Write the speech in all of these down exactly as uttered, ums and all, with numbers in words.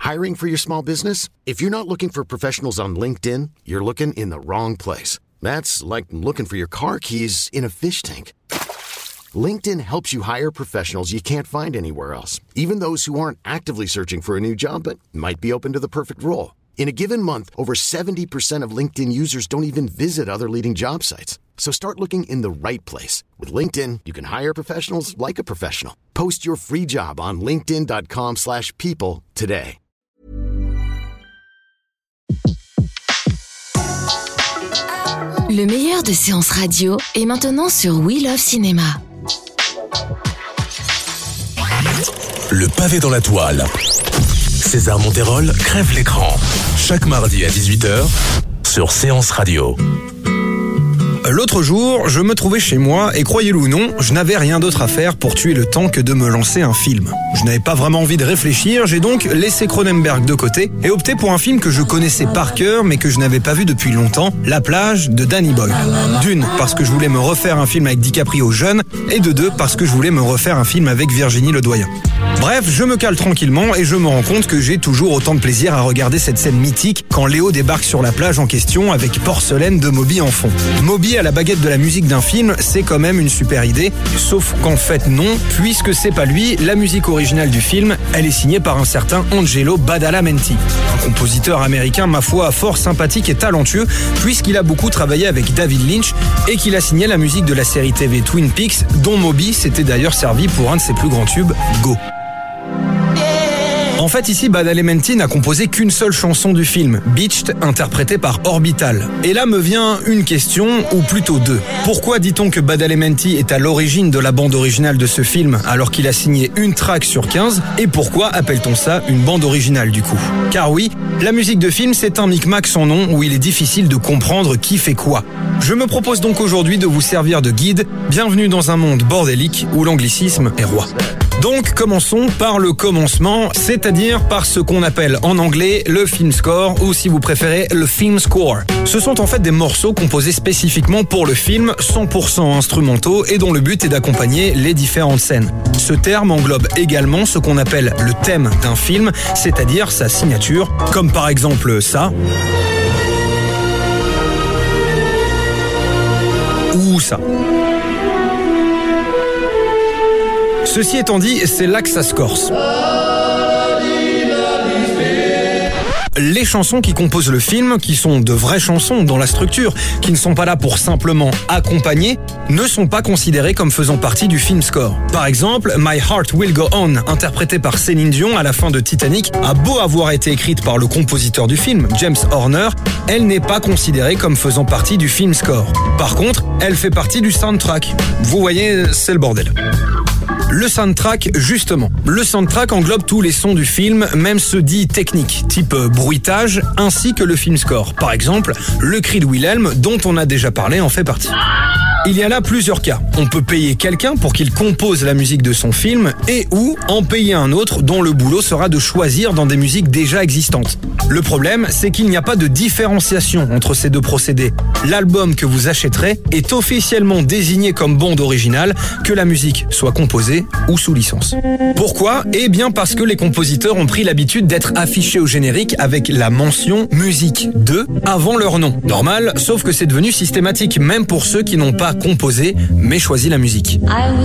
Hiring for your small business? If you're not looking for professionals on LinkedIn, you're looking in the wrong place. That's like looking for your car keys in a fish tank. LinkedIn helps you hire professionals you can't find anywhere else, even those who aren't actively searching for a new job but might be open to the perfect role. In a given month, over seventy percent of LinkedIn users don't even visit other leading job sites. So start looking in the right place. With LinkedIn, you can hire professionals like a professional. Post your free job on linkedin dot com slash people today. Le meilleur de séances radio est maintenant sur We Love Cinéma. Le pavé dans la toile. César Monterol crève l'écran. Chaque mardi à dix-huit heures sur Séance Radio. L'autre jour, je me trouvais chez moi et croyez-le ou non, je n'avais rien d'autre à faire pour tuer le temps que de me lancer un film. Je n'avais pas vraiment envie de réfléchir, j'ai donc laissé Cronenberg de côté et opté pour un film que je connaissais par cœur mais que je n'avais pas vu depuis longtemps, La plage de Danny Boyle. D'une, parce que je voulais me refaire un film avec DiCaprio jeune et de deux, parce que je voulais me refaire un film avec Virginie Ledoyen. Bref, je me cale tranquillement et je me rends compte que j'ai toujours autant de plaisir à regarder cette scène mythique quand Léo débarque sur la plage en question avec Porcelaine de Moby en fond. Moby à la baguette de la musique d'un film, c'est quand même une super idée, sauf qu'en fait non, puisque c'est pas lui, la musique originale du film, elle est signée par un certain Angelo Badalamenti, un compositeur américain ma foi fort sympathique et talentueux, puisqu'il a beaucoup travaillé avec David Lynch et qu'il a signé la musique de la série T V Twin Peaks, dont Moby s'était d'ailleurs servi pour un de ses plus grands tubes, Go. En fait, ici, Badalamenti n'a composé qu'une seule chanson du film, Beached, interprétée par Orbital. Et là me vient une question, ou plutôt deux. Pourquoi dit-on que Badalamenti est à l'origine de la bande originale de ce film, alors qu'il a signé une track sur quinze? Et pourquoi appelle-t-on ça une bande originale du coup? Car oui, la musique de film, c'est un micmac sans nom, où il est difficile de comprendre qui fait quoi. Je me propose donc aujourd'hui de vous servir de guide. Bienvenue dans un monde bordélique, où l'anglicisme est roi. Donc commençons par le commencement, c'est-à-dire par ce qu'on appelle en anglais le film score ou si vous préférez le film score. Ce sont en fait des morceaux composés spécifiquement pour le film, cent pour cent instrumentaux et dont le but est d'accompagner les différentes scènes. Ce terme englobe également ce qu'on appelle le thème d'un film, c'est-à-dire sa signature, comme par exemple ça. Ou ça. Ceci étant dit, c'est là que ça se corse. Les chansons qui composent le film, qui sont de vraies chansons dans la structure, qui ne sont pas là pour simplement accompagner, ne sont pas considérées comme faisant partie du film score. Par exemple, My Heart Will Go On, interprétée par Céline Dion à la fin de Titanic, a beau avoir été écrite par le compositeur du film, James Horner, elle n'est pas considérée comme faisant partie du film score. Par contre, elle fait partie du soundtrack. Vous voyez, c'est le bordel. Le soundtrack, justement. Le soundtrack englobe tous les sons du film, même ceux dits techniques, type bruitage, ainsi que le film score. Par exemple, le cri de Wilhelm, dont on a déjà parlé, en fait partie. Il y a là plusieurs cas. On peut payer quelqu'un pour qu'il compose la musique de son film et ou en payer un autre dont le boulot sera de choisir dans des musiques déjà existantes. Le problème, c'est qu'il n'y a pas de différenciation entre ces deux procédés. L'album que vous achèterez est officiellement désigné comme bande originale, que la musique soit composée ou sous licence. Pourquoi ? Eh bien parce que les compositeurs ont pris l'habitude d'être affichés au générique avec la mention « musique de » avant leur nom. Normal, sauf que c'est devenu systématique, même pour ceux qui n'ont pas composé, mais choisi la musique.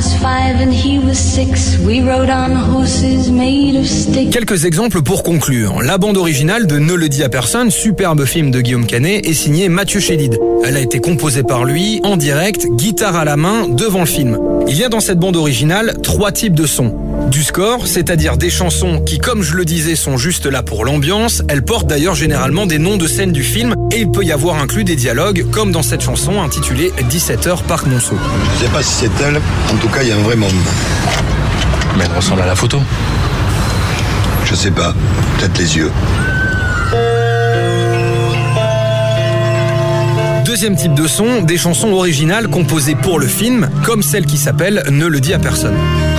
Quelques exemples pour conclure. La bande originale de Ne le dis à personne, superbe film de Guillaume Canet, est signée Mathieu Chédid. Elle a été composée par lui, en direct, guitare à la main, devant le film. Il y a dans cette bande originale trois types de sons. Du score, c'est-à-dire des chansons qui, comme je le disais, sont juste là pour l'ambiance. Elles portent d'ailleurs généralement des noms de scènes du film et il peut y avoir inclus des dialogues, comme dans cette chanson intitulée dix-sept heures Parc Monceau. Je sais pas si c'est elle, en tout cas il y a un vrai monde. Mais elle ressemble à la photo. Je sais pas, peut-être les yeux. Deuxième type de son, des chansons originales composées pour le film, comme celle qui s'appelle Ne le dis à personne.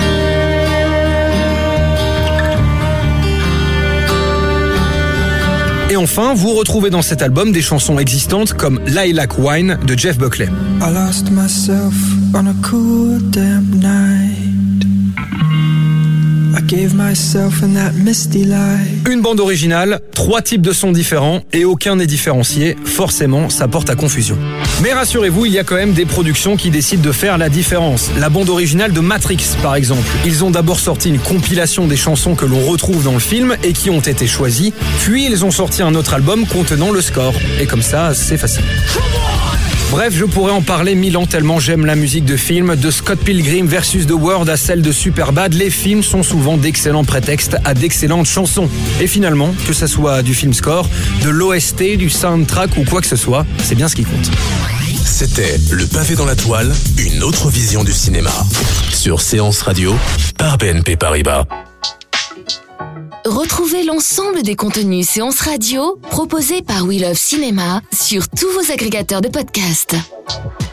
Et enfin, vous retrouvez dans cet album des chansons existantes comme Lilac Wine de Jeff Buckley. I lost myself on a cool damn night. I Une bande originale, trois types de sons différents et aucun n'est différencié. Forcément, ça porte à confusion. Mais rassurez-vous, il y a quand même des productions qui décident de faire la différence. La bande originale de Matrix, par exemple. Ils ont d'abord sorti une compilation des chansons que l'on retrouve dans le film et qui ont été choisies. Puis ils ont sorti un autre album contenant le score. Et comme ça, c'est facile. Bref, je pourrais en parler mille ans tellement j'aime la musique de film. De Scott Pilgrim versus The World à celle de Superbad, les films sont souvent d'excellents prétextes à d'excellentes chansons. Et finalement, que ça soit du film score, de l'O S T, du soundtrack ou quoi que ce soit, c'est bien ce qui compte. C'était Le Pavé dans la Toile, une autre vision du cinéma. Sur Séance Radio, par B N P Paribas. Retrouvez l'ensemble des contenus Séance Radio proposés par We Love Cinéma sur tous vos agrégateurs de podcasts.